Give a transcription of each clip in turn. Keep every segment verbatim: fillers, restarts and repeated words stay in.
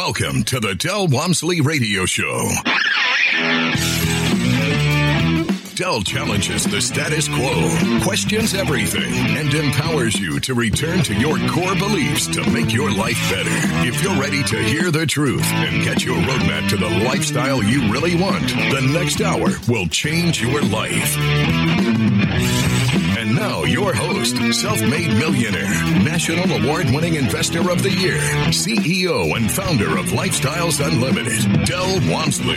Welcome to the Del Walmsley Radio Show. Del challenges the status quo, questions everything, and empowers you to return to your core beliefs to make your life better. If you're ready to hear the truth and get your roadmap to the lifestyle you really want, the next hour will change your life. And now, your host, self-made millionaire, national award-winning investor of the year, C E O and founder of Lifestyles Unlimited, Del Walmsley.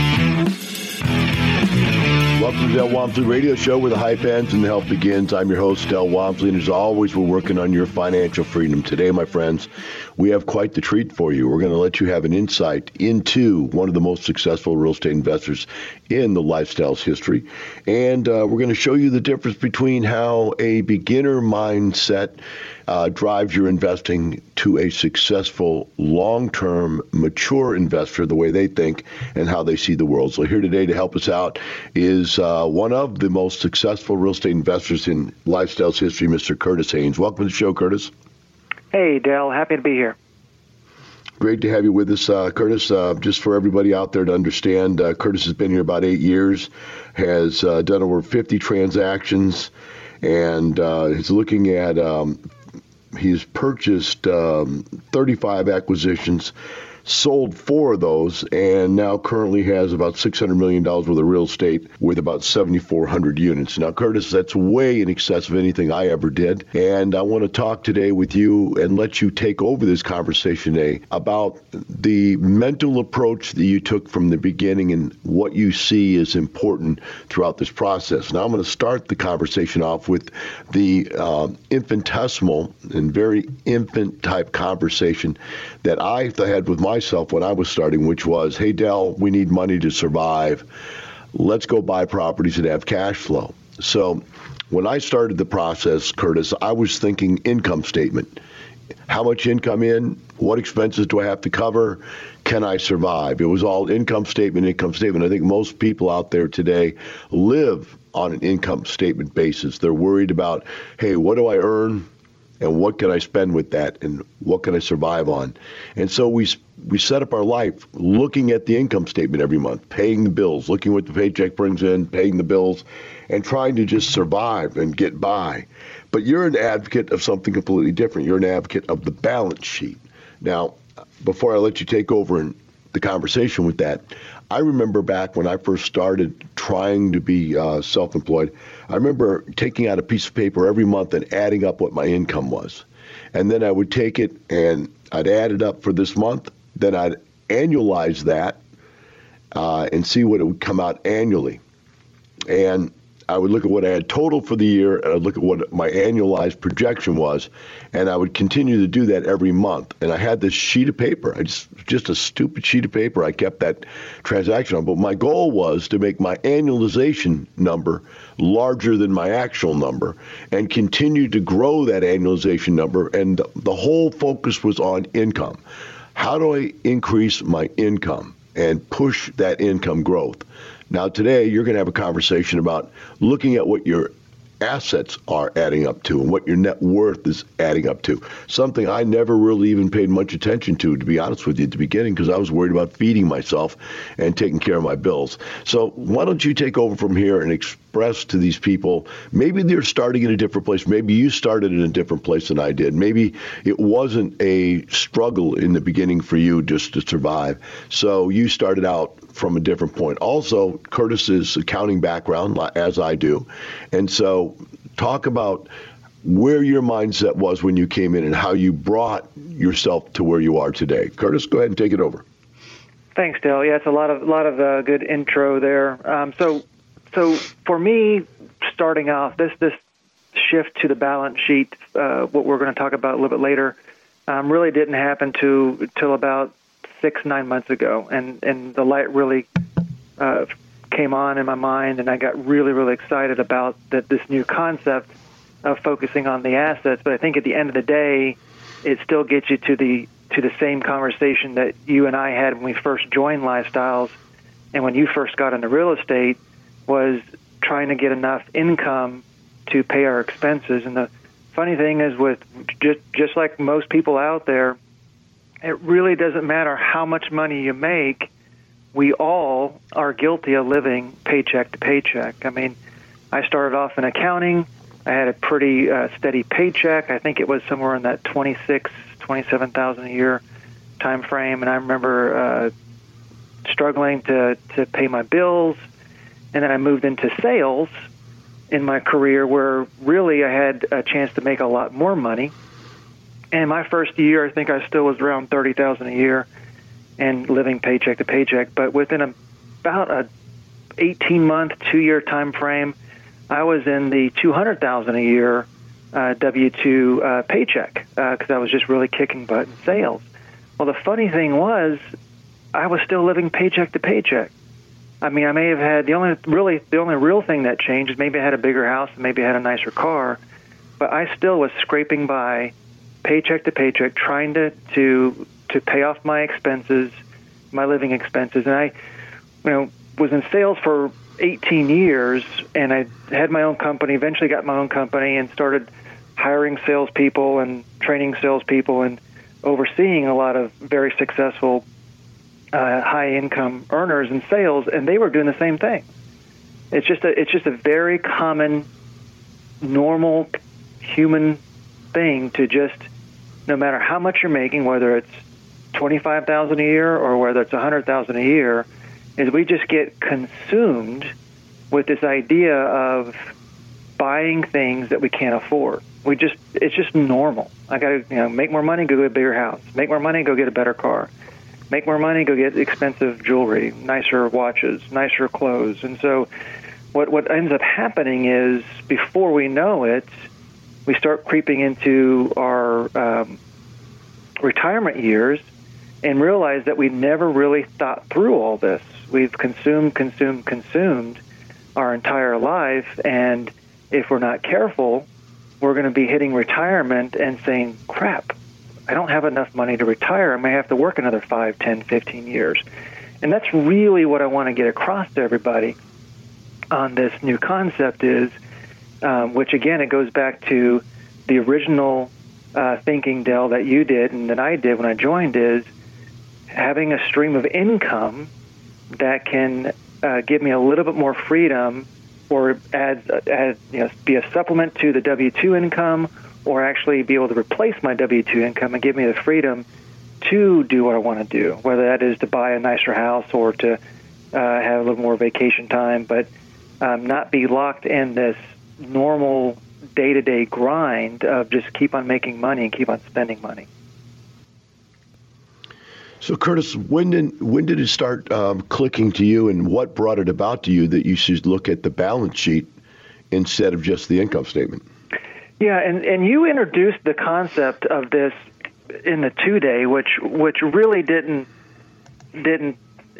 Welcome to the Del Walmsley Radio Show, where the hype ends and the help begins. I'm your host, Del Walmsley, and as always, we're working on your financial freedom. Today, my friends, we have quite the treat for you. We're going to let you have an insight into one of the most successful real estate investors in the Lifestyles history, and uh, we're going to show you the difference between how a beginner mindset Uh, drives your investing to a successful, long-term, mature investor, the way they think and how they see the world. So here today to help us out is uh, one of the most successful real estate investors in Lifestyles history, Mister Curtis Haynes. Welcome to the show, Curtis. Hey, Del. Happy to be here. Great to have you with us, uh, Curtis. Uh, just for everybody out there to understand, uh, Curtis has been here about eight years, has uh, done over fifty transactions, and uh, is looking at um, He's purchased um, thirty-five acquisitions, sold four of those, and now currently has about six hundred million dollars worth of real estate with about seventy-four hundred units. Now, Curtis, that's way in excess of anything I ever did. And I want to talk today with you and let you take over this conversation today about the mental approach that you took from the beginning and what you see is important throughout this process. Now, I'm going to start the conversation off with the uh, infinitesimal and very infant type conversation that I had with myself when I was starting, which was, hey, Del, we need money to survive. Let's go buy properties that have cash flow. So when I started the process, Curtis, I was thinking income statement. How much income in? What expenses do I have to cover? Can I survive? It was all income statement, income statement. I think most people out there today live on an income statement basis. They're worried about, hey, what do I earn? And what can I spend with that? And what can I survive on? And so we we set up our life looking at the income statement every month, paying the bills, looking what the paycheck brings in, paying the bills, and trying to just survive and get by. But you're an advocate of something completely different. You're an advocate of the balance sheet. Now, before I let you take over in the conversation with that, I remember back when I first started trying to be uh, self-employed, I remember taking out a piece of paper every month and adding up what my income was. And then I would take it and I'd add it up for this month. Then I'd annualize that uh, and see what it would come out annually. And I would look at what I had total for the year, and I'd look at what my annualized projection was, and I would continue to do that every month. And I had this sheet of paper. I just just a stupid sheet of paper. I kept that transaction on. But my goal was to make my annualization number larger than my actual number and continue to grow that annualization number. And the whole focus was on income. How do I increase my income and push that income growth? Now, today, you're going to have a conversation about looking at what your assets are adding up to and what your net worth is adding up to, something I never really even paid much attention to, to be honest with you, at the beginning, because I was worried about feeding myself and taking care of my bills. So why don't you take over from here and express to these people, maybe they're starting in a different place. Maybe you started in a different place than I did. Maybe it wasn't a struggle in the beginning for you just to survive. So you started out from a different point. Also, Curtis's accounting background, as I do. And so talk about where your mindset was when you came in and how you brought yourself to where you are today. Curtis, go ahead and take it over. Thanks, Del. Yeah, it's a lot of lot of uh, good intro there. Um, so, so for me, starting off, this this shift to the balance sheet, uh, what we're going to talk about a little bit later, um, really didn't happen to till about six, nine months ago, and and the light really uh, came on in my mind, and I got really, really excited about that this new concept of focusing on the assets. But I think at the end of the day, it still gets you to the to the same conversation that you and I had when we first joined Lifestyles, and when you first got into real estate, was trying to get enough income to pay our expenses. And the funny thing is, with just just like most people out there, it really doesn't matter how much money you make. We all are guilty of living paycheck to paycheck. I mean, I started off in accounting. I had a pretty uh, steady paycheck. I think it was somewhere in that twenty-six, twenty-seven thousand a year time frame. And I remember uh, struggling to, to pay my bills. And then I moved into sales in my career, where really I had a chance to make a lot more money. And my first year, I think I still was around thirty thousand a year and living paycheck to paycheck. But within a, about a eighteen month, two year time frame, I was in the two hundred thousand a year uh, W two uh, paycheck because uh, I was just really kicking butt in sales. Well, the funny thing was, I was still living paycheck to paycheck. I mean, I may have had the only really the only real thing that changed is maybe I had a bigger house and maybe I had a nicer car, but I still was scraping by, paycheck to paycheck, trying to to to pay off my expenses, my living expenses. And I, you know, was in sales for eighteen years, and I had my own company. Eventually, got my own company and started hiring salespeople and training salespeople and overseeing a lot of very successful Uh, high-income earners in sales, and they were doing the same thing. It's just a it's just a very common, normal, human thing to just, no matter how much you're making, whether it's twenty-five thousand a year or whether it's a hundred thousand a year, is we just get consumed with this idea of buying things that we can't afford. We just it's just normal. I got to you know make more money, go get a bigger house. Make more money, go get a better car. Make more money, go get expensive jewelry, nicer watches, nicer clothes. And so what what ends up happening is, before we know it, we start creeping into our um, retirement years and realize that we never really thought through all this. We've consumed, consumed, consumed our entire life, and if we're not careful, we're going to be hitting retirement and saying, crap, I don't have enough money to retire. I may have to work another five, ten, fifteen years. And that's really what I want to get across to everybody on this new concept is, um, which again, it goes back to the original uh, thinking, Del, that you did and that I did when I joined, is having a stream of income that can uh, give me a little bit more freedom, or add, add, you know, be a supplement to the W two income, or actually be able to replace my W two income and give me the freedom to do what I want to do, whether that is to buy a nicer house or to uh, have a little more vacation time, but um, not be locked in this normal day-to-day grind of just keep on making money and keep on spending money. So, Curtis, when did, when did it start um, clicking to you, and what brought it about to you that you should look at the balance sheet instead of just the income statement? Yeah, and, and you introduced the concept of this in the two-day, which which really didn't didn't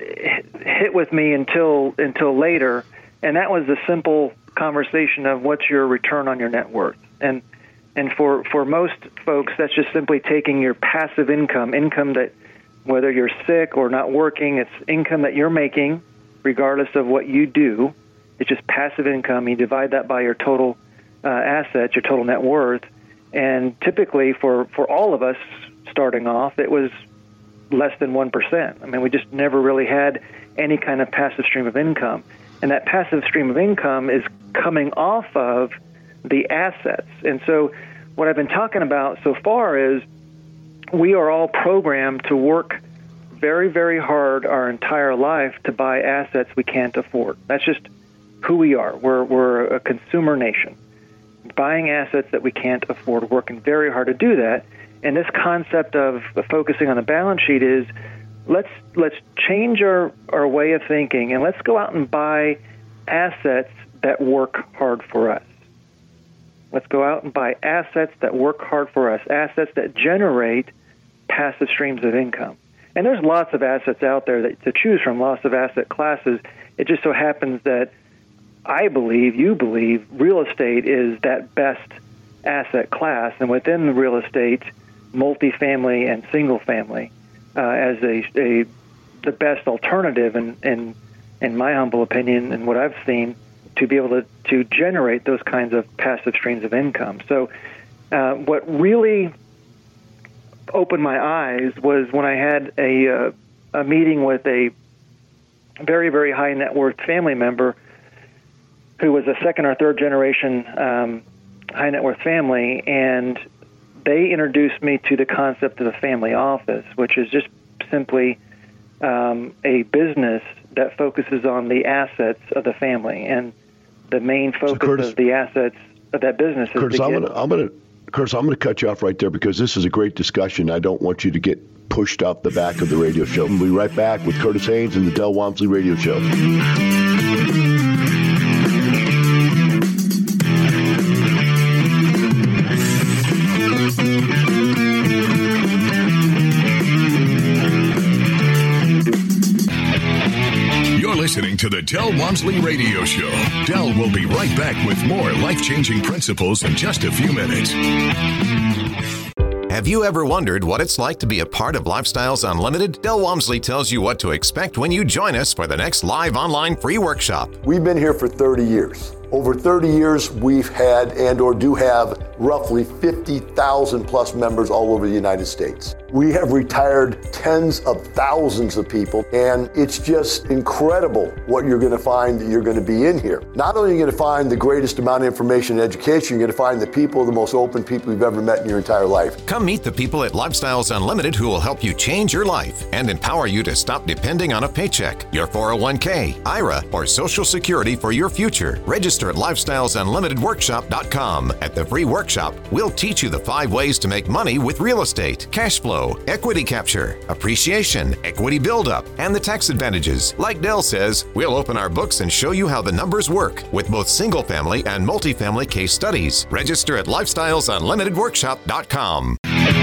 hit with me until until later, and that was the simple conversation of what's your return on your net worth. And and for, for most folks, that's just simply taking your passive income, income that, whether you're sick or not working, it's income that you're making regardless of what you do. It's just passive income. You divide that by your total Uh, assets, your total net worth, and typically for, for all of us starting off, it was less than one percent. I mean, we just never really had any kind of passive stream of income. And that passive stream of income is coming off of the assets. And so what I've been talking about so far is we are all programmed to work very, very hard our entire life to buy assets we can't afford. That's just who we are. We're, we're a consumer nation, buying assets that we can't afford, working very hard to do that. And this concept of focusing on the balance sheet is let's let's change our, our way of thinking, and let's go out and buy assets that work hard for us. Let's go out and buy assets that work hard for us, assets that generate passive streams of income. And there's lots of assets out there that, to choose from, lots of asset classes. It just so happens that I believe, you believe, real estate is that best asset class, and within the real estate, multifamily and single family uh, as a, a the best alternative, in, in in my humble opinion, and what I've seen, to be able to, to generate those kinds of passive streams of income. So uh, what really opened my eyes was when I had a uh, a meeting with a very, very high net worth family member who was a second or third generation um, high net worth family, and they introduced me to the concept of the family office, which is just simply um, a business that focuses on the assets of the family, and the main focus so Curtis, of the assets of that business is Curtis, to I'm get... gonna, I'm gonna, Curtis, I'm going to cut you off right there because this is a great discussion. I don't want you to get pushed off the back of the radio show. We'll be right back with Curtis Haynes and the Del Walmsley Radio Show. You're listening to the Del Walmsley Radio Show. Del will be right back with more life-changing principles in just a few minutes. Have you ever wondered what it's like to be a part of Lifestyles Unlimited? Del Walmsley tells you what to expect when you join us for the next live online free workshop. We've been here for thirty years. Over thirty years, we've had and or do have roughly fifty thousand plus members all over the United States. We have retired tens of thousands of people, and it's just incredible what you're going to find that you're going to be in here. Not only are you going to find the greatest amount of information and education, you're going to find the people, the most open people you've ever met in your entire life. Come meet the people at Lifestyles Unlimited who will help you change your life and empower you to stop depending on a paycheck, your four oh one k, I R A, or Social Security for your future. Register at lifestyles unlimited workshop dot com. At the free workshop, we'll teach you the five ways to make money with real estate, cash flow, equity capture, appreciation, equity buildup, and the tax advantages. Like Del says, we'll open our books and show you how the numbers work with both single-family and multifamily case studies. Register at lifestyles unlimited workshop dot com.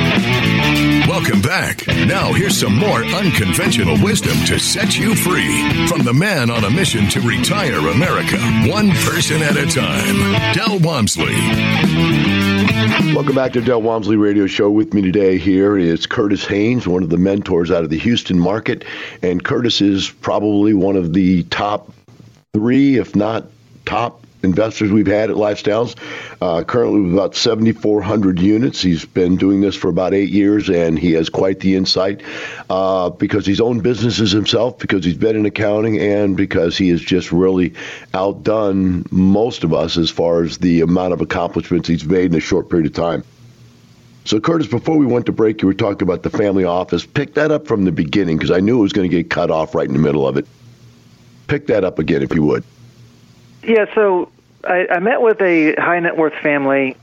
Welcome back. Now here's some more unconventional wisdom to set you free from the man on a mission to retire America, one person at a time, Del Walmsley. Welcome back to the Del Walmsley Radio Show. With me today here is Curtis Haynes, one of the mentors out of the Houston market. And Curtis is probably one of the top three, if not top investors we've had at Lifestyles. Uh, currently with about seventy-four hundred units. He's been doing this for about eight years, and he has quite the insight uh, because he's owned businesses himself, because he's been in accounting, and because he has just really outdone most of us as far as the amount of accomplishments he's made in a short period of time. So, Curtis, before we went to break, you were talking about the family office. Pick that up from the beginning, because I knew it was going to get cut off right in the middle of it. Pick that up again, if you would. Yeah, so I, I met with a high net worth family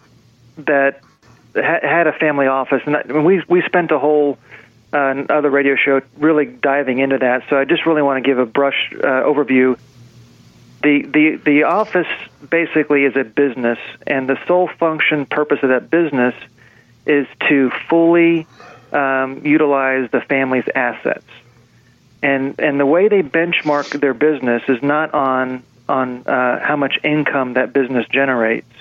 that ha- had a family office, and I, we we spent a whole uh, other radio show really diving into that. So I just really want to give a brush uh, overview. The the the office basically is a business, and the sole function purpose of that business is to fully um, utilize the family's assets. And and the way they benchmark their business is not on on uh, how much income that business generates.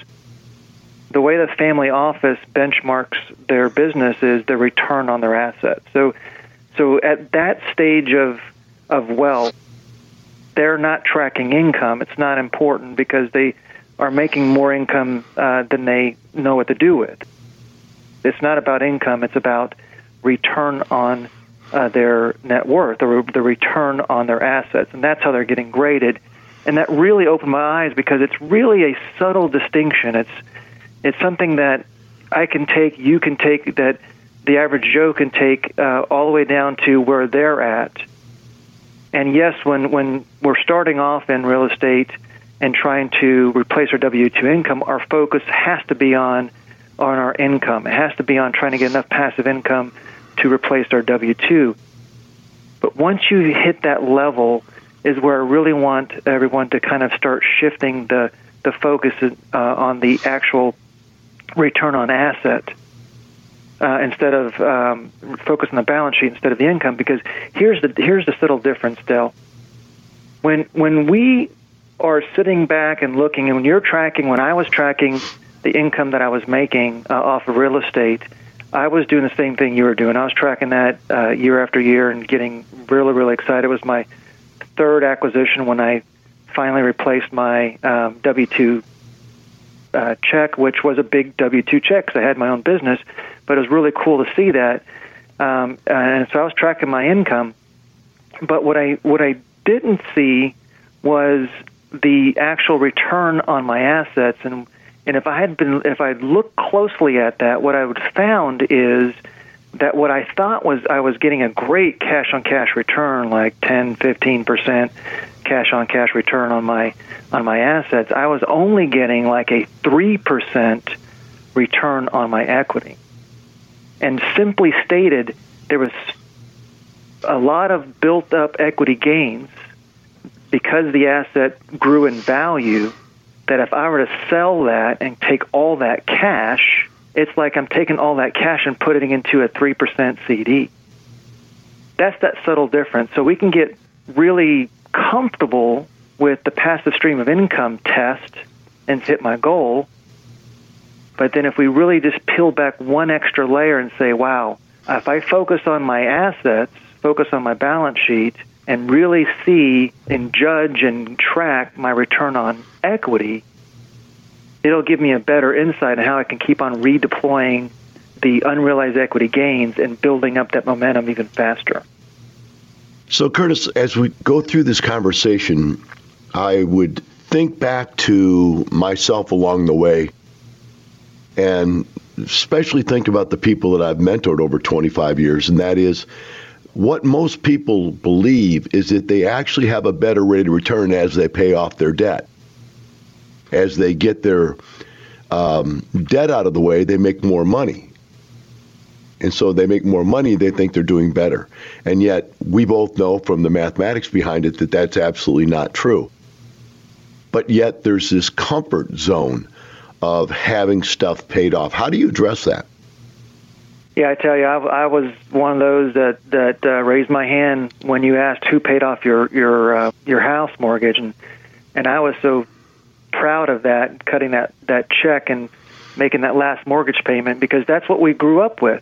The way the family office benchmarks their business is the return on their assets. So, so at that stage of of wealth, they're not tracking income. It's not important because they are making more income uh, than they know what to do with. It's not about income. It's about return on uh, their net worth, or the return on their assets, and that's how they're getting graded. And that really opened my eyes because it's really a subtle distinction. It's it's something that I can take, you can take, that the average Joe can take uh, all the way down to where they're at. And yes, when, when we're starting off in real estate and trying to replace our W two income, our focus has to be on, on our income. It has to be on trying to get enough passive income to replace our W two. But once you hit that level is where I really want everyone to kind of start shifting the, the focus uh, on the actual return on asset uh, instead of um, focus on the balance sheet instead of the income. Because here's the here's the subtle difference, Del. When when we are sitting back and looking, and when you're tracking, when I was tracking the income that I was making uh, off of real estate, I was doing the same thing you were doing. I was tracking that uh, year after year and getting really, really excited. It was my third acquisition when I finally replaced my um, W two uh, check, which was a big W two check because I had my own business. but it was really cool to see that. Um, and so I was tracking my income. But what I what I didn't see was the actual return on my assets. And and if I had been if I'd looked closely at that, what I would have found is that what I thought was I was getting a great cash-on-cash return, like ten, fifteen percent cash-on-cash return on my on my assets, I was only getting like a three percent return on my equity. And simply stated, there was a lot of built-up equity gains because the asset grew in value, that if I were to sell that and take all that cash, it's like I'm taking all that cash and putting it into a three percent C D. That's that subtle difference. So we can get really comfortable with the passive stream of income test and hit my goal. But then if we really just peel back one extra layer and say, wow, if I focus on my assets, focus on my balance sheet, and really see and judge and track my return on equity, it'll give me a better insight on how I can keep on redeploying the unrealized equity gains and building up that momentum even faster. So, Curtis, as we go through this conversation, I would think back to myself along the way and especially think about the people that I've mentored over twenty-five years, and that is what most people believe is that they actually have a better rate of return as they pay off their debt. As they get their um, debt out of the way, they make more money. And so they make more money, they think they're doing better. And yet we both know from the mathematics behind it that that's absolutely not true. But yet there's this comfort zone of having stuff paid off. How do you address that? Yeah, I tell you, I, I was one of those that that uh, raised my hand when you asked who paid off your your uh, your house mortgage, and and I was so proud of that, cutting that that check and making that last mortgage payment, because that's what we grew up with.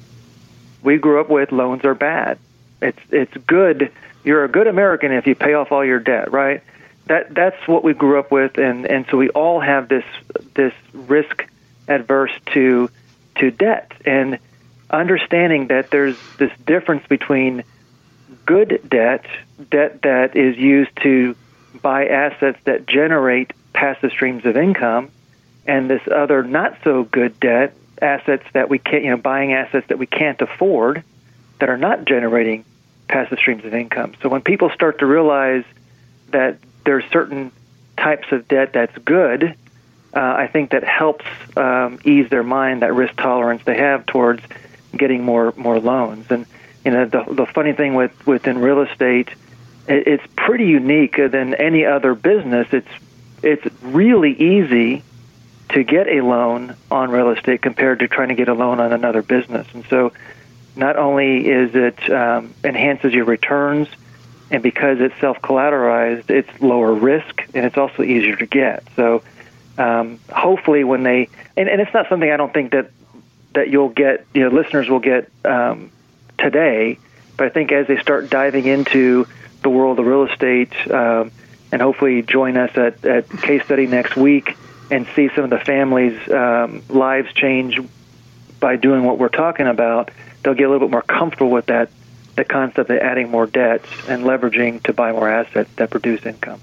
We grew up with loans are bad. It's it's good. You're a good American if you pay off all your debt, right? That that's what we grew up with, and, and so we all have this this risk adverse to to debt, and understanding that there's this difference between good debt, debt that is used to buy assets that generate passive streams of income, and this other not so good debt, assets that we can't, you know, buying assets that we can't afford that are not generating passive streams of income. So when people start to realize that there's certain types of debt that's good, uh, I think that helps um, ease their mind, that risk tolerance they have towards getting more more loans. And you know, the the funny thing with within real estate, it, it's pretty unique than any other business. It's it's really easy to get a loan on real estate compared to trying to get a loan on another business. And so, not only is it um, enhances your returns, and because it's self-collateralized, it's lower risk, and it's also easier to get. So um, hopefully when they, and, and it's not something I don't think that, that you'll get, you know, listeners will get um, today, but I think as they start diving into the world of real estate, um, and hopefully join us at, at Case Study next week and see some of the families' um, lives change by doing what we're talking about, they'll get a little bit more comfortable with that, the concept of adding more debts and leveraging to buy more assets that produce income.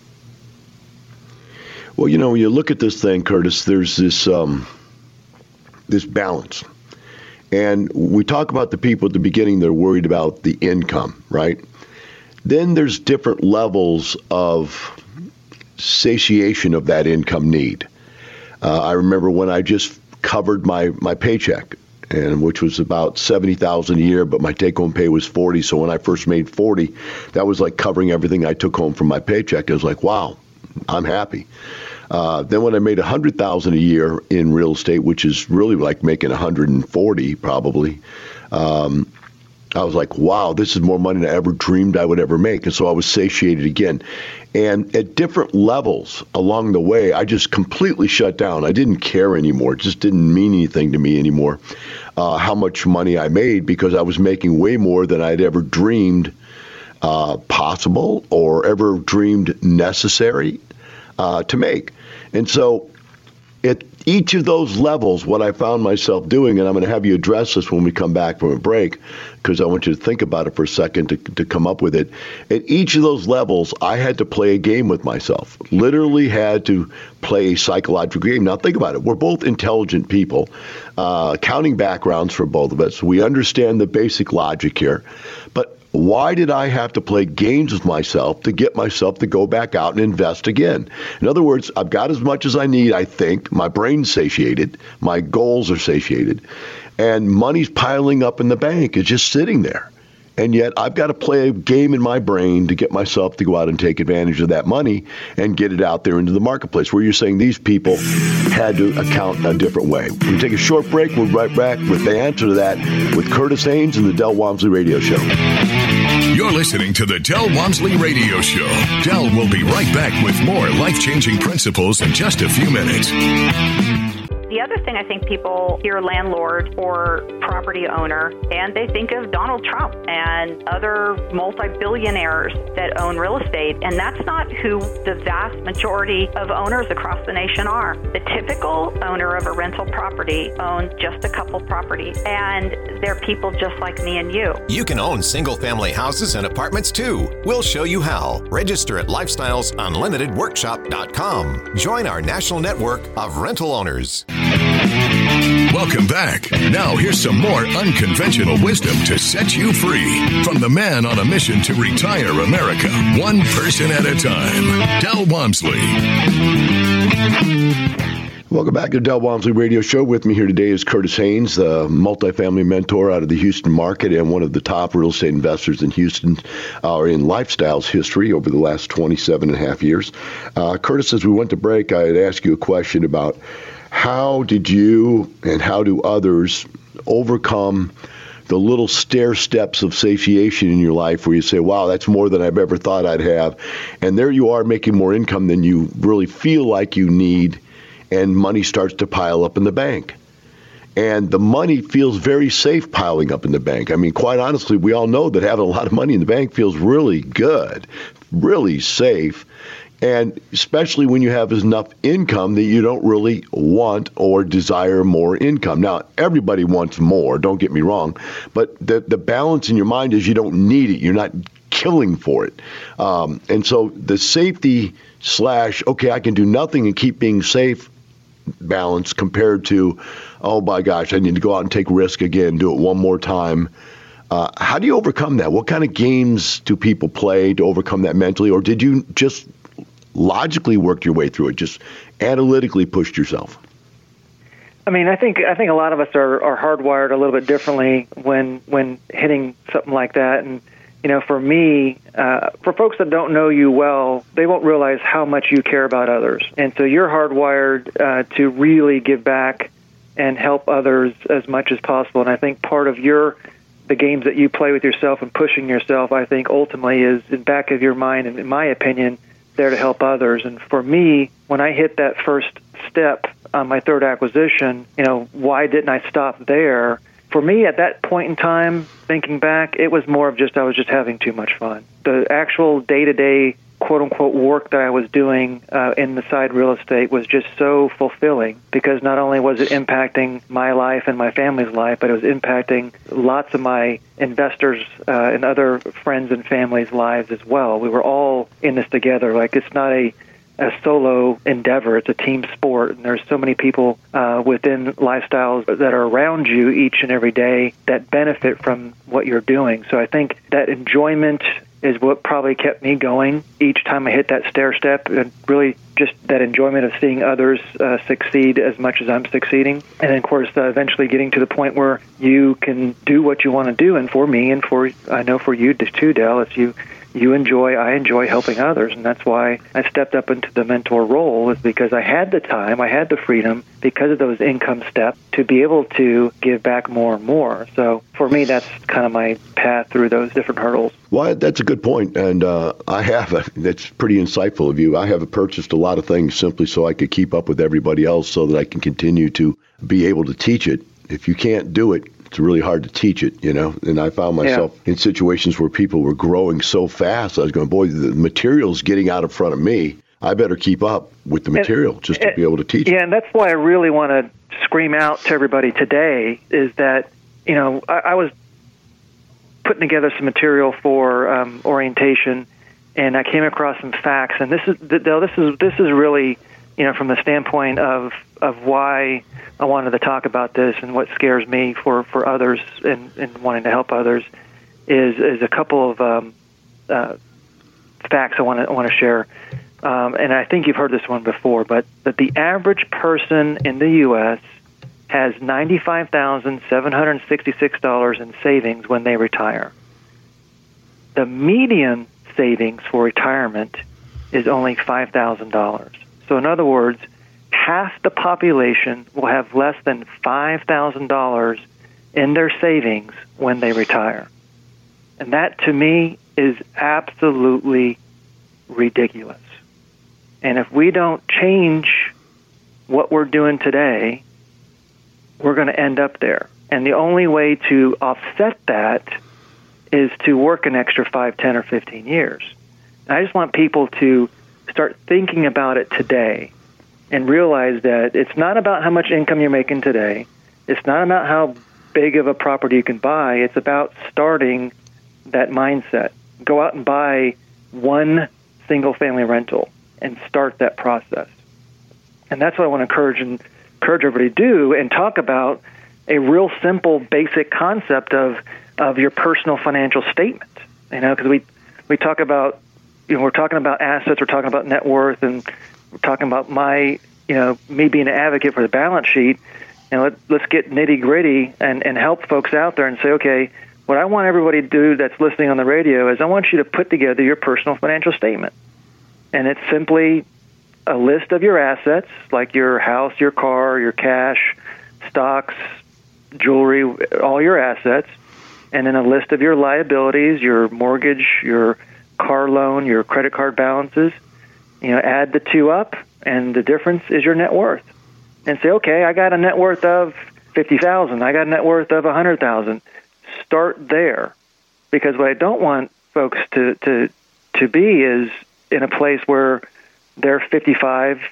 Well, you know, when you look at this thing, Curtis, there's this um, this balance. And we talk about the people at the beginning, they're worried about the income, right? Then there's different levels of satiation of that income need. Uh, I remember when I just covered my, my paycheck, and which was about seventy thousand dollars a year, but my take-home pay was forty. So when I first made forty, that was like covering everything I took home from my paycheck. I was like, wow, I'm happy. Uh, then when I made one hundred thousand dollars a year in real estate, which is really like making one hundred forty probably, um, I was like, wow, this is more money than I ever dreamed I would ever make. And so I was satiated again. And at different levels along the way, I just completely shut down. I didn't care anymore. It just didn't mean anything to me anymore uh, how much money I made, because I was making way more than I'd ever dreamed uh, possible or ever dreamed necessary uh, to make. And so at each of those levels, what I found myself doing, and I'm going to have you address this when we come back from a break, because I want you to think about it for a second to, to come up with it. At each of those levels, I had to play a game with myself. Literally had to play a psychological game. Now, think about it. We're both intelligent people, uh, accounting backgrounds for both of us. We understand the basic logic here. But why did I have to play games with myself to get myself to go back out and invest again? In other words, I've got as much as I need, I think. My brain's satiated. My goals are satiated. And money's piling up in the bank. It's just sitting there. And yet I've got to play a game in my brain to get myself to go out and take advantage of that money and get it out there into the marketplace, where you're saying these people had to account a different way. We take a short break. We'll be right back with the answer to that with Curtis Haynes and the Del Walmsley Radio Show. You're listening to the Del Walmsley Radio Show. Del will be right back with more life-changing principles in just a few minutes. The other thing, I think people hear landlord or property owner, and they think of Donald Trump and other multi-billionaires that own real estate, and that's not who the vast majority of owners across the nation are. The typical owner of a rental property owns just a couple properties, and they're people just like me and you. You can own single-family houses and apartments too. We'll show you how. Register at lifestyles unlimited workshop dot com. Join our national network of rental owners. Welcome back. Now here's some more unconventional wisdom to set you free from the man on a mission to retire America, one person at a time, Del Walmsley. Welcome back to the Del Walmsley Radio Show. With me here today is Curtis Haynes, the multifamily mentor out of the Houston market and one of the top real estate investors in Houston, uh, or in Lifestyles history over the last twenty-seven and a half years. Uh, Curtis, as we went to break, I had asked you a question about how did you and how do others overcome the little stair steps of satiation in your life where you say, wow, that's more than I've ever thought I'd have. And there you are making more income than you really feel like you need, and money starts to pile up in the bank. And the money feels very safe piling up in the bank. I mean, quite honestly, we all know that having a lot of money in the bank feels really good, really safe. And especially when you have enough income that you don't really want or desire more income. Now, everybody wants more, don't get me wrong, but the, the balance in your mind is you don't need it. You're not killing for it. Um, and so the safety slash, okay, I can do nothing and keep being safe balance compared to, oh my gosh, I need to go out and take risk again, do it one more time. Uh, how do you overcome that? What kind of games do people play to overcome that mentally? Or did you just logically worked your way through it, just analytically pushed yourself? I mean, I think I think a lot of us are, are hardwired a little bit differently when when hitting something like that. And, you know, for me, uh, for folks that don't know you well, they won't realize how much you care about others. And so you're hardwired uh, to really give back and help others as much as possible. And I think part of your the games that you play with yourself and pushing yourself, I think ultimately is in the back of your mind, and in my opinion, there to help others. And for me, when I hit that first step on my third acquisition, you know, why didn't I stop there? For me, at that point in time, thinking back, it was more of just I was just having too much fun. The actual day-to-day, quote-unquote, work that I was doing uh, in the side real estate was just so fulfilling, because not only was it impacting my life and my family's life, but it was impacting lots of my investors uh, and other friends and family's lives as well. We were all in this together. Like, it's not a a solo endeavor. It's a team sport, and there's so many people uh, within Lifestyles that are around you each and every day that benefit from what you're doing. So I think that enjoyment is what probably kept me going each time I hit that stair step, and really just that enjoyment of seeing others uh, succeed as much as I'm succeeding. And then, of course, uh, eventually getting to the point where you can do what you want to do. And for me, and for I know for you too, Del, it's you you enjoy, I enjoy helping others. And that's why I stepped up into the mentor role, is because I had the time, I had the freedom, because of those income steps, to be able to give back more and more. So for me, that's kind of my path through those different hurdles. Well, that's a good point. And uh, I have, a, that's pretty insightful of you. I have purchased a lot of things simply so I could keep up with everybody else, so that I can continue to be able to teach it. If you can't do it, it's really hard to teach it, you know. And I found myself yeah. in situations where people were growing so fast. I was going, boy, the material's getting out in front of me. I better keep up with the material and, just to and, be able to teach. Yeah, and that's why I really want to scream out to everybody today is that, you know, I, I was putting together some material for um, orientation, and I came across some facts, and this is this is this is really, you know, from the standpoint of of why I wanted to talk about this and what scares me for, for others and, and wanting to help others is is a couple of um, uh, facts I want to I want to share, um, and I think you've heard this one before, but that the average person in the U S has ninety-five thousand seven hundred sixty-six dollars in savings when they retire. The median savings for retirement is only five thousand dollars. So in other words, half the population will have less than five thousand dollars in their savings when they retire. And that, to me, is absolutely ridiculous. And if we don't change what we're doing today, we're going to end up there. And the only way to offset that is to work an extra five, ten, or fifteen years. And I just want people to start thinking about it today and realize that it's not about how much income you're making today. It's not about how big of a property you can buy. It's about starting that mindset. Go out and buy one single-family rental and start that process. And that's what I want to encourage and encourage everybody to do and talk about a real simple, basic concept of of your personal financial statement. You know, because we we talk about, you know, we're talking about assets, we're talking about net worth, and we're talking about my, you know, me being an advocate for the balance sheet. And let, let's get nitty gritty and, and help folks out there and say, okay, what I want everybody to do that's listening on the radio is I want you to put together your personal financial statement. And it's simply a list of your assets, like your house, your car, your cash, stocks, jewelry, all your assets, and then a list of your liabilities, your mortgage, your car loan, your credit card balances. You know, add the two up, and the difference is your net worth. And say, okay, I got a net worth of fifty thousand dollars. I got a net worth of one hundred thousand dollars. Start there, because what I don't want folks to, to, to be is in a place where they're fifty-five,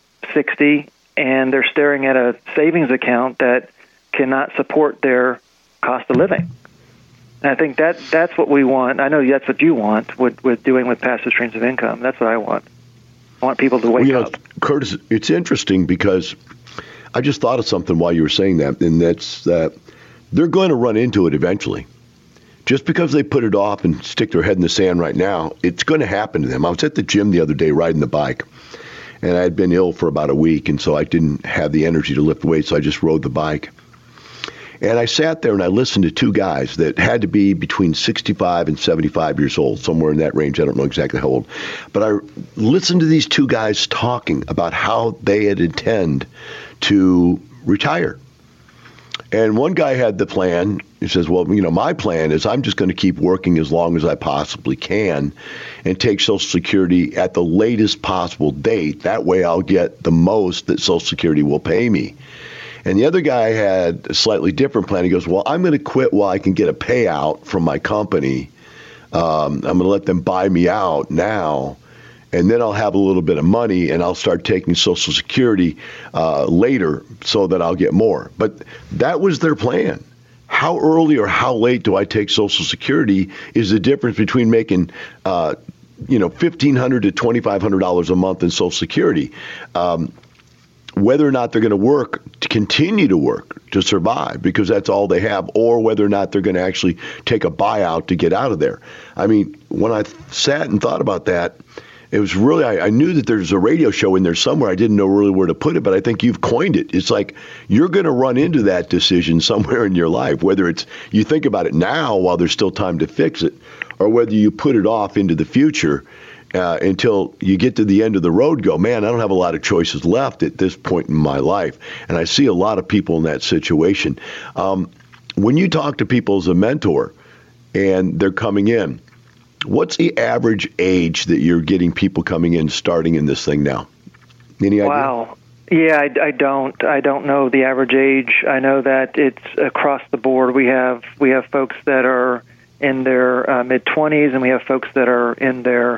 sixty, and they're staring at a savings account that cannot support their cost of living. And I think that that's what we want. I know that's what you want with, with doing with passive streams of income. That's what I want. I want people to wake well, you know, up. Curtis, it's interesting because I just thought of something while you were saying that, and that's that they're going to run into it eventually. Just because they put it off and stick their head in the sand right now, it's going to happen to them. I was at the gym the other day riding the bike, and I had been ill for about a week, and so I didn't have the energy to lift weights, so I just rode the bike. And I sat there and I listened to two guys that had to be between sixty-five and seventy-five years old, somewhere in that range. I don't know exactly how old. But I listened to these two guys talking about how they had intend to retire. And one guy had the plan. He says, well, you know, my plan is I'm just going to keep working as long as I possibly can and take Social Security at the latest possible date. That way I'll get the most that Social Security will pay me. And the other guy had a slightly different plan. He goes, well, I'm going to quit while I can get a payout from my company. Um, I'm going to let them buy me out now, and then I'll have a little bit of money, and I'll start taking Social Security uh, later so that I'll get more. But that was their plan. How early or how late do I take Social Security is the difference between making uh, you know, fifteen hundred dollars to twenty-five hundred dollars a month in Social Security. Um, whether or not they're going to work, to continue to work, to survive, because that's all they have, or whether or not they're going to actually take a buyout to get out of there. I mean, when I sat and thought about that, it was really, I, I knew that there's a radio show in there somewhere. I didn't know really where to put it, but I think you've coined it. It's like you're going to run into that decision somewhere in your life, whether it's you think about it now while there's still time to fix it, or whether you put it off into the future uh, until you get to the end of the road, go, man, I don't have a lot of choices left at this point in my life. And I see a lot of people in that situation. Um, when you talk to people as a mentor and they're coming in, what's the average age that you're getting people coming in starting in this thing now? Any idea? Wow. Yeah, I, I don't. I don't know the average age. I know that it's across the board. We have we have folks that are in their uh, mid twenties, and we have folks that are in their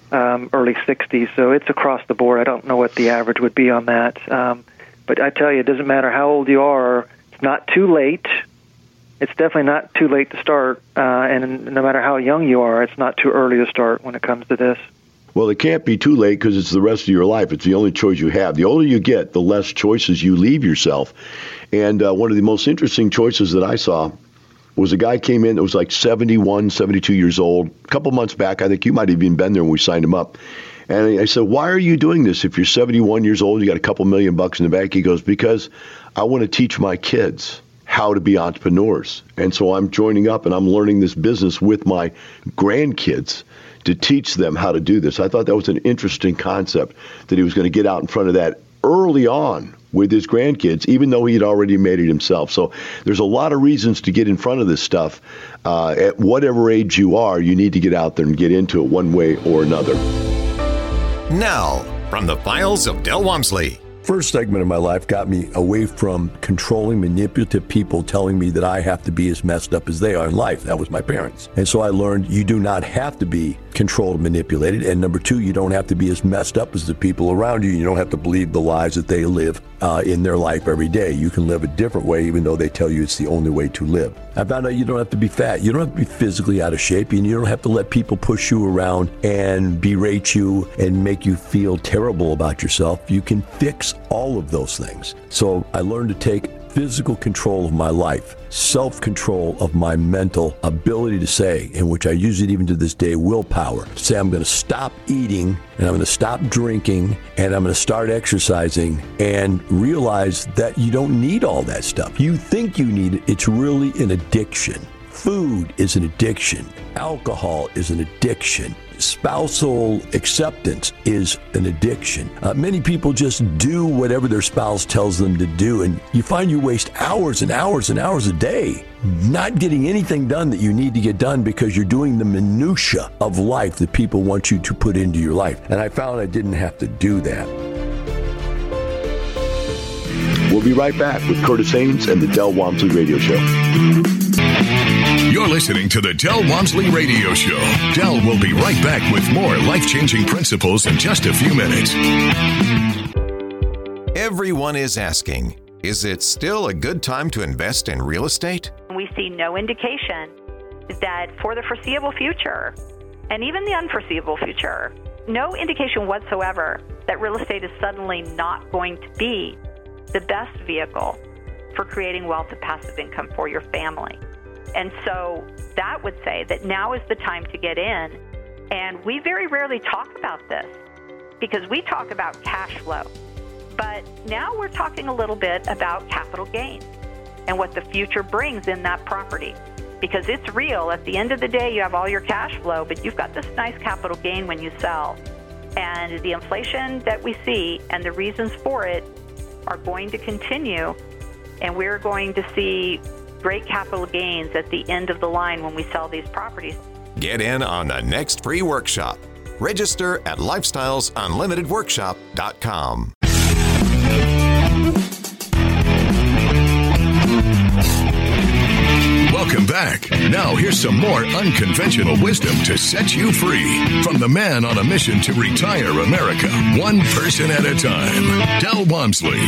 um, early sixties. So it's across the board. I don't know what the average would be on that. Um, but I tell you, it doesn't matter how old you are. It's not too late. It's definitely not too late to start. Uh, and no matter how young you are, it's not too early to start when it comes to this. Well, it can't be too late because it's the rest of your life. It's the only choice you have. The older you get, the less choices you leave yourself. And uh, one of the most interesting choices that I saw was a guy came in that was like seventy-one, seventy-two years old. A couple months back, I think you might have even been there when we signed him up. And I said, why are you doing this? If you're seventy-one years old, you got a couple million bucks in the bank. He goes, because I want to teach my kids how to be entrepreneurs. And so I'm joining up and I'm learning this business with my grandkids to teach them how to do this. I thought that was an interesting concept, that he was going to get out in front of that early on with his grandkids, even though he had already made it himself. So there's a lot of reasons to get in front of this stuff. Uh, at whatever age you are, you need to get out there and get into it one way or another. Now, from the files of Del Walmsley. First segment of my life got me away from controlling, manipulative people telling me that I have to be as messed up as they are in life. That was my parents. And so I learned you do not have to be controlled and manipulated. And number two, you don't have to be as messed up as the people around you. You don't have to believe the lies that they live uh, in their life every day. You can live a different way, even though they tell you it's the only way to live. I found out you don't have to be fat. You don't have to be physically out of shape. And you don't have to let people push you around and berate you and make you feel terrible about yourself. You can fix all of those things. So I learned to take physical control of my life, self-control of my mental ability to say, in which I use it even to this day, willpower. Say I'm going to stop eating and I'm going to stop drinking and I'm going to start exercising, and realize that you don't need all that stuff. You think you need it. It's really an addiction. Food is an addiction. Alcohol is an addiction. Spousal acceptance is an addiction. Uh, many people just do whatever their spouse tells them to do, and you find you waste hours and hours and hours a day not getting anything done that you need to get done because you're doing the minutia of life that people want you to put into your life. And I found I didn't have to do that. We'll be right back with Curtis Haynes and the Del Walmsley Radio Show. You're listening to the Del Walmsley Radio Show. Del will be right back with more life-changing principles in just a few minutes. Everyone is asking, is it still a good time to invest in real estate? We see no indication that for the foreseeable future, and even the unforeseeable future, no indication whatsoever that real estate is suddenly not going to be the best vehicle for creating wealth and passive income for your family. And so that would say that now is the time to get in. And we very rarely talk about this because we talk about cash flow. But now we're talking a little bit about capital gains and what the future brings in that property. Because it's real. At the end of the day, you have all your cash flow, but you've got this nice capital gain when you sell. And the inflation that we see and the reasons for it are going to continue. And we're going to see great capital gains at the end of the line when we sell these properties. Get in on the next free workshop. Register at lifestyles unlimited workshop dot com. Welcome back. Now here's some more unconventional wisdom to set you free from the man on a mission to retire America, one person at a time, Del Walmsley.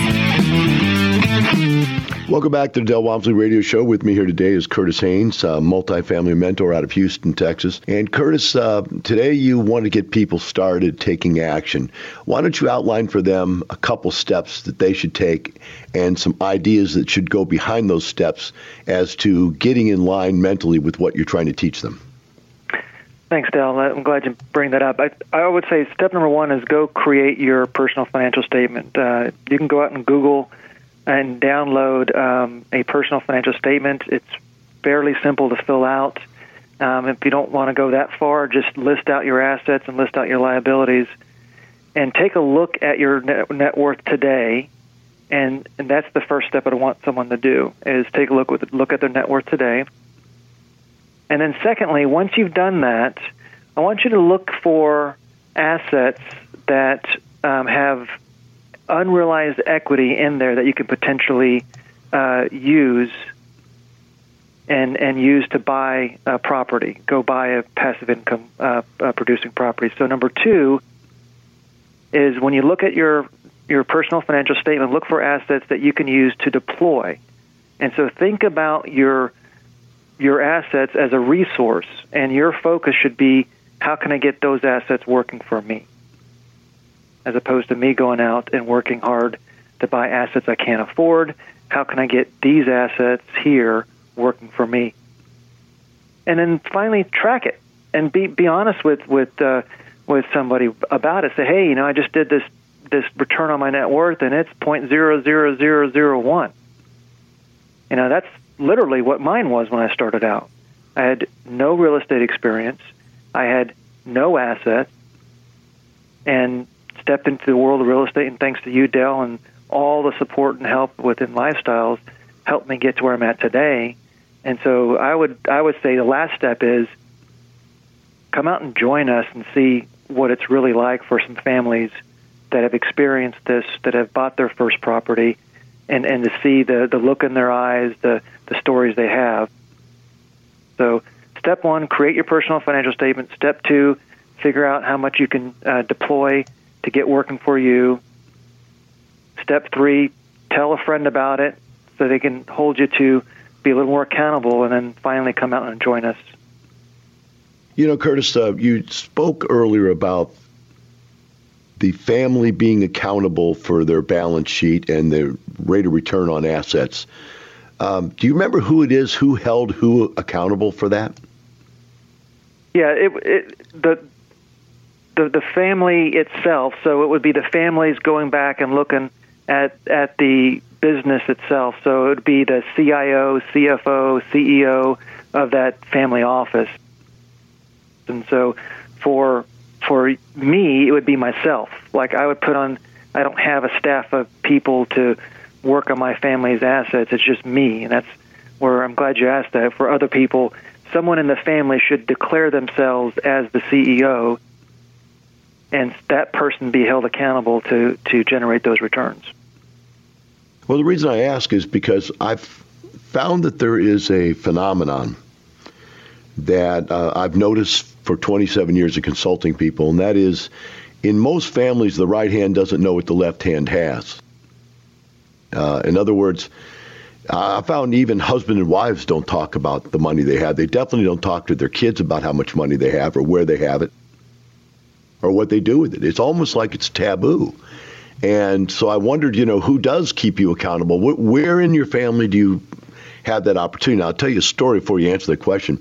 Welcome back to the Del Walmsley Radio Show. With me here today is Curtis Haynes, a multifamily mentor out of Houston, Texas. And Curtis, uh, today you want to get people started taking action. Why don't you outline for them a couple steps that they should take and some ideas that should go behind those steps as to getting in line mentally with what you're trying to teach them? Thanks, Del. I'm glad you bring that up. I, I would say step number one is go create your personal financial statement. Uh, you can go out and Google and download um, a personal financial statement. It's fairly simple to fill out. Um, if you don't want to go that far, just list out your assets and list out your liabilities and take a look at your net, net worth today. And, and that's the first step I want someone to do, is take a look, with, look at their net worth today. And then secondly, once you've done that, I want you to look for assets that um, have unrealized equity in there that you could potentially uh, use and, and use to buy a property, go buy a passive income uh, uh, producing property. So number two is when you look at your, your personal financial statement, look for assets that you can use to deploy. And so think about your your assets as a resource, and your focus should be, how can I get those assets working for me? As opposed to me going out and working hard to buy assets I can't afford. How can I get these assets here working for me? And then finally, track it and be be honest with with uh, with somebody about it. Say, hey, you know, I just did this this return on my net worth, and it's zero point zero zero zero zero one. You know, that's literally what mine was when I started out. I had no real estate experience. I had no assets, and stepped into the world of real estate. And thanks to you, Dell, and all the support and help within Lifestyles, helped me get to where I'm at today. And so I would I would say the last step is come out and join us and see what it's really like for some families that have experienced this, that have bought their first property, and, and to see the, the look in their eyes, the, the stories they have. So step one, create your personal financial statement. Step two, figure out how much you can uh, deploy to get working for you. Step three, tell a friend about it so they can hold you to be a little more accountable, and then finally come out and join us. You know, Curtis, uh, you spoke earlier about the family being accountable for their balance sheet and their rate of return on assets. Um, do you remember who it is who held who accountable for that? Yeah, it, it, the the the family itself. So it would be the families going back and looking at at the business itself. So it would be the C I O, C F O, C E O of that family office. And so for for me, it would be myself. Like I would put on, I don't have a staff of people to work on my family's assets. It's just me. And that's where I'm glad you asked that. For other people, someone in the family should declare themselves as the C E O, and that person be held accountable to, to generate those returns. Well, the reason I ask is because I've found that there is a phenomenon that uh, I've noticed for twenty-seven years of consulting people, and that is, in most families, the right hand doesn't know what the left hand has. Uh, in other words, I found even husband and wives don't talk about the money they have. They definitely don't talk to their kids about how much money they have or where they have it or what they do with it. It's almost like it's taboo. And so I wondered, you know, who does keep you accountable? Where in your family do you have that opportunity? Now, I'll tell you a story before you answer the question.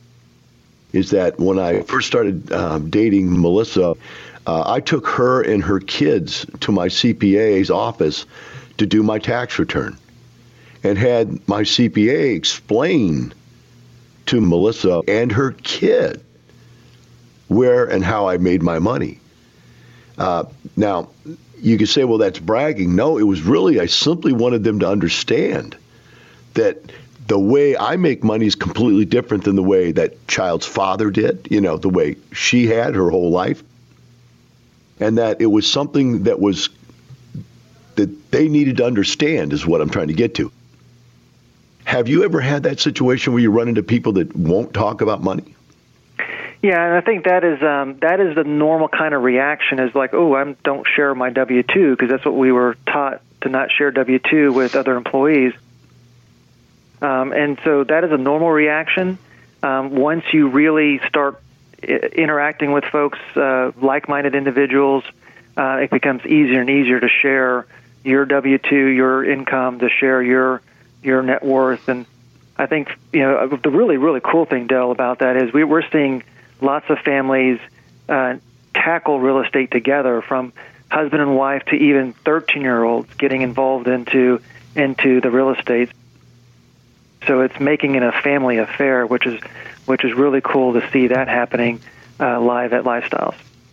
Is that when I first started uh, dating Melissa, uh, I took her and her kids to my C P A's office to do my tax return, and had my C P A explain to Melissa and her kid where and how I made my money. Uh, now, you could say, well, that's bragging. No, it was really, I simply wanted them to understand that the way I make money is completely different than the way that child's father did, you know, the way she had her whole life. And that it was something that was, that they needed to understand is what I'm trying to get to. Have you ever had that situation where you run into people that won't talk about money? Yeah, and I think that is um, that is the normal kind of reaction, is like, oh, I don't share my W two, because that's what we were taught, to not share W two with other employees. Um, and so that is a normal reaction. Um, once you really start I- interacting with folks, uh, like-minded individuals, uh, it becomes easier and easier to share your W two, your income, to share your your net worth. And I think, you know, the really, really cool thing, Dell, about that is we, we're seeing lots of families uh, tackle real estate together, from husband and wife to even thirteen-year-olds getting involved into into the real estate. So it's making it a family affair, which is which is really cool to see that happening uh, live at Lifestyles.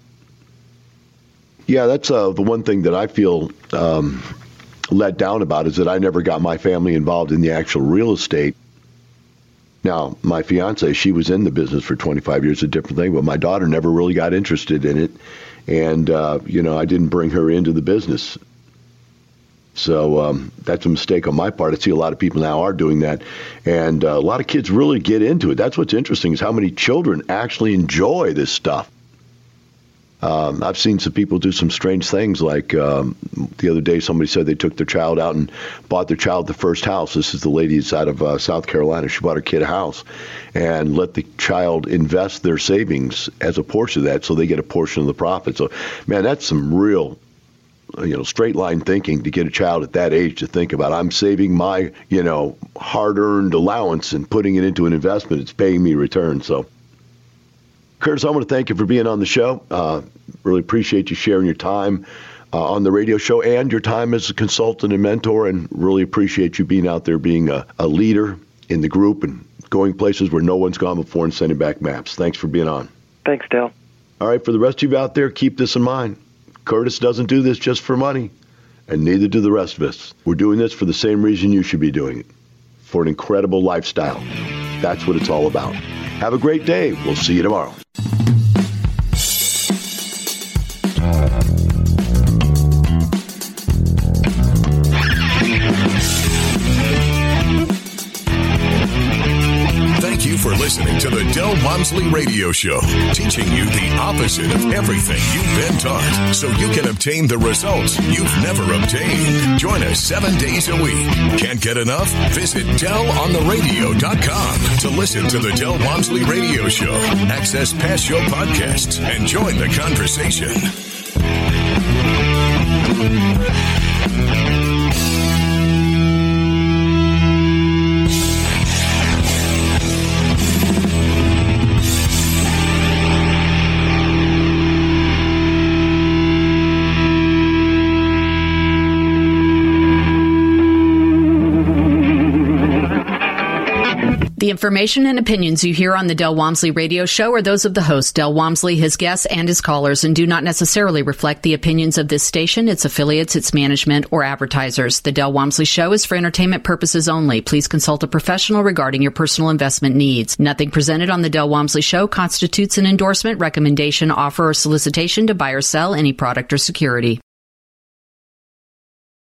Yeah, that's uh, the one thing that I feel um, let down about, is that I never got my family involved in the actual real estate. Now, my fiance, she was in the business for twenty-five years, a different thing, but my daughter never really got interested in it. And, uh, you know, I didn't bring her into the business. So um, that's a mistake on my part. I see a lot of people now are doing that, and uh, a lot of kids really get into it. That's what's interesting is how many children actually enjoy this stuff. Um, I've seen some people do some strange things, like um, the other day somebody said they took their child out and bought their child the first house. This is the lady that's out of uh, South Carolina. She bought her kid a house and let the child invest their savings as a portion of that so they get a portion of the profit. So, man, that's some real, you know, straight line thinking to get a child at that age to think about, I'm saving my, you know, hard-earned allowance and putting it into an investment. It's paying me return. So, Curtis, I want to thank you for being on the show. Uh, really appreciate you sharing your time uh, on the radio show and your time as a consultant and mentor, and really appreciate you being out there being a, a leader in the group and going places where no one's gone before and sending back maps. Thanks for being on. Thanks, Dale. All right, for the rest of you out there, keep this in mind. Curtis doesn't do this just for money, and neither do the rest of us. We're doing this for the same reason you should be doing it, for an incredible lifestyle. That's what it's all about. Have a great day. We'll see you tomorrow. Thank you for listening to the Del Walmsley Radio Show, teaching you the opposite of everything you've been taught so you can obtain the results you've never obtained. Join us seven days a week. Can't get enough? Visit del on the radio dot com to listen to the Del Walmsley Radio Show, access past show podcasts, and join the conversation. The information and opinions you hear on the Del Walmsley Radio Show are those of the host, Del Walmsley, his guests, and his callers, and do not necessarily reflect the opinions of this station, its affiliates, its management, or advertisers. The Del Walmsley Show is for entertainment purposes only. Please consult a professional regarding your personal investment needs. Nothing presented on the Del Walmsley Show constitutes an endorsement, recommendation, offer, or solicitation to buy or sell any product or security.